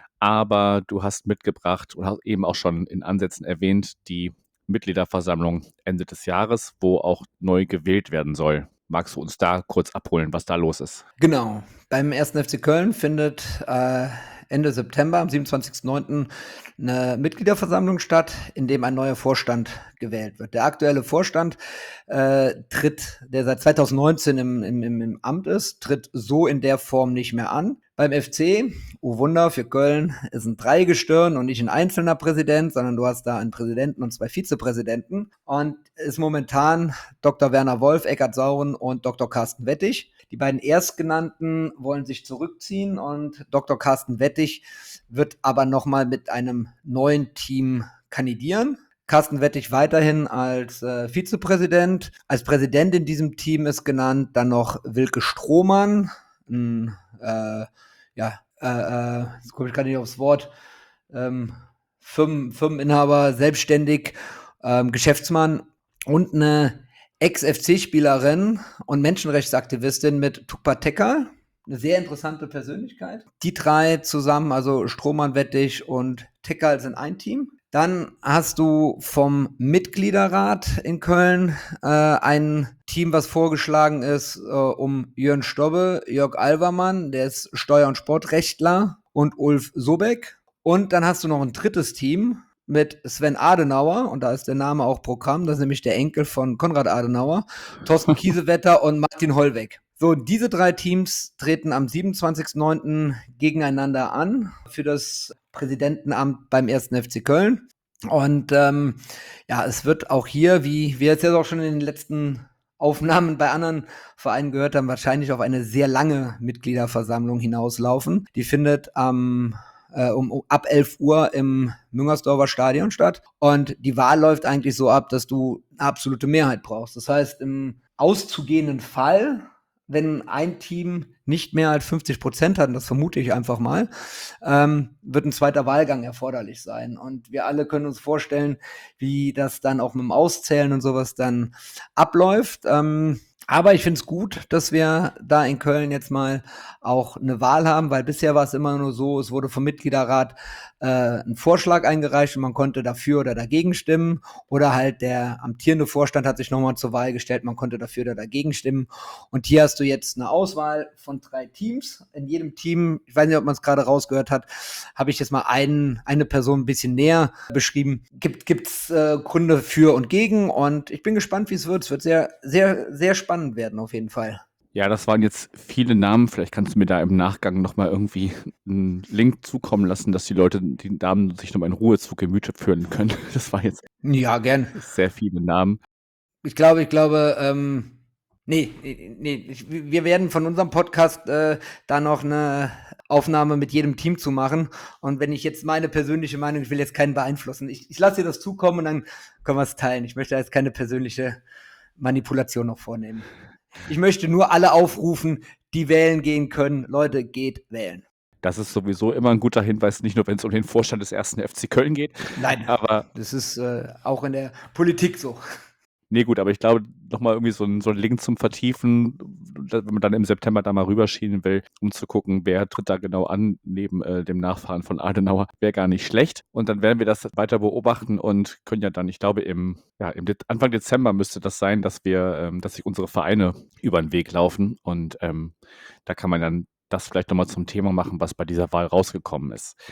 Aber du hast mitgebracht und hast eben auch schon in Ansätzen erwähnt, die Mitgliederversammlung Ende des Jahres, wo auch neu gewählt werden soll. Magst du uns da kurz abholen, was da los ist? Genau. Beim ersten F C Köln findet äh, Ende September, am siebenundzwanzigsten neunten eine Mitgliederversammlung statt, in dem ein neuer Vorstand gewählt wird. Der aktuelle Vorstand äh, tritt, der seit zweitausendneunzehn im, im, im, im Amt ist, tritt so in der Form nicht mehr an. Beim F C, oh Wunder, für Köln ist ein Dreigestirn und nicht ein einzelner Präsident, sondern du hast da einen Präsidenten und zwei Vizepräsidenten. Und ist momentan Doktor Werner Wolf, Eckhard Sauren und Doktor Carsten Wettig. Die beiden Erstgenannten wollen sich zurückziehen und Doktor Carsten Wettig wird aber nochmal mit einem neuen Team kandidieren. Carsten Wettig weiterhin als äh, Vizepräsident. Als Präsident in diesem Team ist genannt dann noch Wilke Strohmann, ein Äh, ja, äh, äh, jetzt komme ich gerade nicht aufs Wort, ähm, Firmen, Firmeninhaber, selbstständig, ähm, Geschäftsmann und eine Ex-F C-Spielerin und Menschenrechtsaktivistin mit Tukpa Tekal, eine sehr interessante Persönlichkeit. Die drei zusammen, also Strohmann, Wettig und Tekal, sind ein Team. Dann hast du vom Mitgliederrat in Köln äh, ein Team, was vorgeschlagen ist, äh, um Jörn Stobbe, Jörg Alvermann, der ist Steuer- und Sportrechtler, und Ulf Sobeck. Und dann hast du noch ein drittes Team mit Sven Adenauer, und da ist der Name auch Programm, das ist nämlich der Enkel von Konrad Adenauer, Thorsten Kiesewetter und Martin Hollweg. So, diese drei Teams treten am siebenundzwanzigsten neunten gegeneinander an für das Präsidentenamt beim ersten F C Köln. Und ähm, ja, es wird auch hier, wie wir jetzt ja auch schon in den letzten Aufnahmen bei anderen Vereinen gehört haben, wahrscheinlich auf eine sehr lange Mitgliederversammlung hinauslaufen. Die findet am äh, um, um ab elf Uhr im Müngersdorfer Stadion statt. Und die Wahl läuft eigentlich so ab, dass du eine absolute Mehrheit brauchst. Das heißt, im auszugehenden Fall, wenn ein Team nicht mehr als fünfzig Prozent hat, und das vermute ich einfach mal, ähm, wird ein zweiter Wahlgang erforderlich sein. Und wir alle können uns vorstellen, wie das dann auch mit dem Auszählen und sowas dann abläuft. Ähm, aber ich finde es gut, dass wir da in Köln jetzt mal auch eine Wahl haben, weil bisher war es immer nur so, es wurde vom Mitgliederrat äh, ein Vorschlag eingereicht und man konnte dafür oder dagegen stimmen. Oder halt der amtierende Vorstand hat sich nochmal zur Wahl gestellt, man konnte dafür oder dagegen stimmen. Und hier hast du jetzt eine Auswahl von drei Teams. In jedem Team, ich weiß nicht, ob man es gerade rausgehört hat, habe ich jetzt mal einen, eine Person ein bisschen näher beschrieben. Gibt gibt's äh, Gründe für und gegen, und ich bin gespannt, wie es wird. Es wird sehr, sehr, sehr spannend werden auf jeden Fall. Ja, das waren jetzt viele Namen. Vielleicht kannst du mir da im Nachgang nochmal irgendwie einen Link zukommen lassen, dass die Leute, die Namen sich nochmal in Ruhe zu Gemüte führen können. Das war jetzt Ja, gern. sehr viele Namen. Ich glaube, ich glaube, ähm, nee, nee, nee, ich, wir werden von unserem Podcast äh, da noch eine Aufnahme mit jedem Team zu machen. Und wenn ich jetzt meine persönliche Meinung, ich will jetzt keinen beeinflussen, ich, ich lasse dir das zukommen und dann können wir es teilen. Ich möchte jetzt keine persönliche Manipulation noch vornehmen. Ich möchte nur alle aufrufen, die wählen gehen können. Leute, geht wählen. Das ist sowieso immer ein guter Hinweis, nicht nur wenn es um den Vorstand des ersten F C Köln geht. Nein, aber das ist äh, auch in der Politik so. Nee, gut, aber ich glaube, nochmal irgendwie so ein, so ein Link zum Vertiefen, wenn man dann im September da mal rüberschieben will, um zu gucken, wer tritt da genau an, neben äh, dem Nachfahren von Adenauer, wäre gar nicht schlecht. Und dann werden wir das weiter beobachten und können ja dann, ich glaube, im, ja, im De- Anfang Dezember müsste das sein, dass wir, ähm, dass sich unsere Vereine über den Weg laufen. Und ähm, da kann man dann das vielleicht nochmal zum Thema machen, was bei dieser Wahl rausgekommen ist.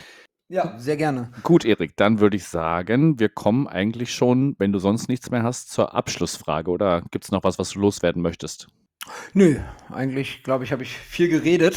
Ja, sehr gerne. Gut, Erik, dann würde ich sagen, wir kommen eigentlich schon, wenn du sonst nichts mehr hast, zur Abschlussfrage. Oder gibt es noch was, was du loswerden möchtest? Nö, eigentlich glaube ich, habe ich viel geredet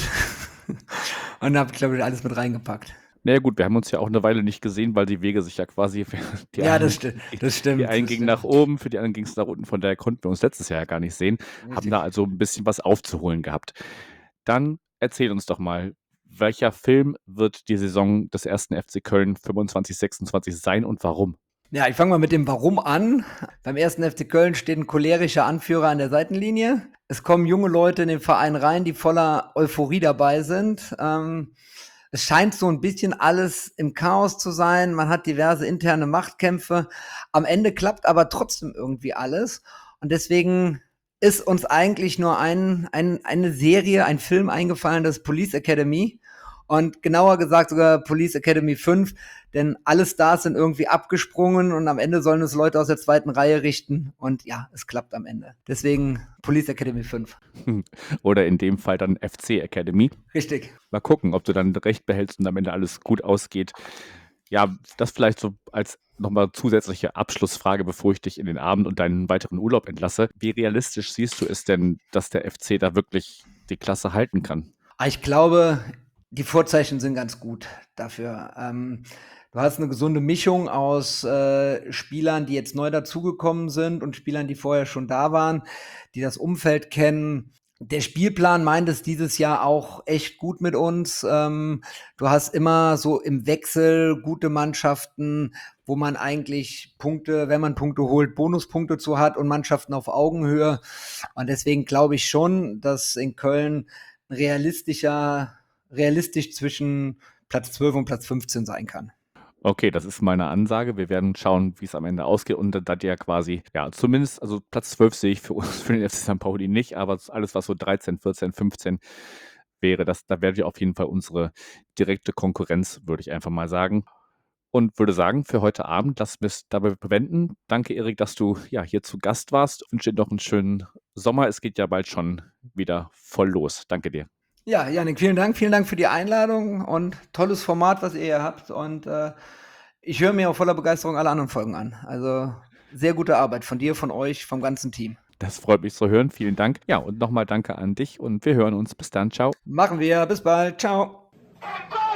und habe, glaube ich, alles mit reingepackt. Naja gut, wir haben uns ja auch eine Weile nicht gesehen, weil die Wege sich ja quasi, die Ja, einen, das stimmt. Das stimmt. die einen das gingen stimmt. nach oben, für die anderen ging es nach unten, von daher konnten wir uns letztes Jahr ja gar nicht sehen, haben Richtig. da also ein bisschen was aufzuholen gehabt. Dann erzähl uns doch mal, welcher Film wird die Saison des ersten F C Köln fünfundzwanzig sechsundzwanzig sein und warum? Ja, ich fange mal mit dem Warum an. Beim ersten F C Köln steht ein cholerischer Anführer an der Seitenlinie. Es kommen junge Leute in den Verein rein, die voller Euphorie dabei sind. Ähm, es scheint so ein bisschen alles im Chaos zu sein. Man hat diverse interne Machtkämpfe. Am Ende klappt aber trotzdem irgendwie alles. Und deswegen ist uns eigentlich nur ein, ein, eine Serie, ein Film eingefallen, das ist Police Academy. Und genauer gesagt sogar Police Academy fünf, denn alle Stars sind irgendwie abgesprungen und am Ende sollen es Leute aus der zweiten Reihe richten. Und ja, es klappt am Ende. Deswegen Police Academy fünf. Oder in dem Fall dann F C Academy. Richtig. Mal gucken, ob du dann recht behältst und am Ende alles gut ausgeht. Ja, das vielleicht so als nochmal zusätzliche Abschlussfrage, bevor ich dich in den Abend und deinen weiteren Urlaub entlasse. Wie realistisch siehst du es denn, dass der F C da wirklich die Klasse halten kann? Ich glaube, die Vorzeichen sind ganz gut dafür. Ähm, du hast eine gesunde Mischung aus äh, Spielern, die jetzt neu dazugekommen sind und Spielern, die vorher schon da waren, die das Umfeld kennen. Der Spielplan meint es dieses Jahr auch echt gut mit uns. Ähm, du hast immer so im Wechsel gute Mannschaften, wo man eigentlich Punkte, wenn man Punkte holt, Bonuspunkte zu hat und Mannschaften auf Augenhöhe. Und deswegen glaube ich schon, dass in Köln ein realistischer, realistisch zwischen Platz zwölf und Platz fünfzehn sein kann. Okay, das ist meine Ansage. Wir werden schauen, wie es am Ende ausgeht. Und da ja quasi, ja, zumindest, also Platz zwölf sehe ich für uns, für den F C Sankt Pauli nicht, aber alles, was so dreizehn, vierzehn, fünfzehn wäre, das, da wäre auf jeden Fall unsere direkte Konkurrenz, würde ich einfach mal sagen. Und würde sagen, für heute Abend lassen wir es dabei bewenden. Danke, Erik, dass du ja hier zu Gast warst. Ich wünsche dir noch einen schönen Sommer. Es geht ja bald schon wieder voll los. Danke dir. Ja, Jannik, vielen Dank. Vielen Dank für die Einladung und tolles Format, was ihr hier habt. Und äh, ich höre mir auch voller Begeisterung alle anderen Folgen an. Also sehr gute Arbeit von dir, von euch, vom ganzen Team. Das freut mich zu hören. Vielen Dank. Ja, und nochmal danke an dich und wir hören uns. Bis dann. Ciao. Machen wir. Bis bald. Ciao.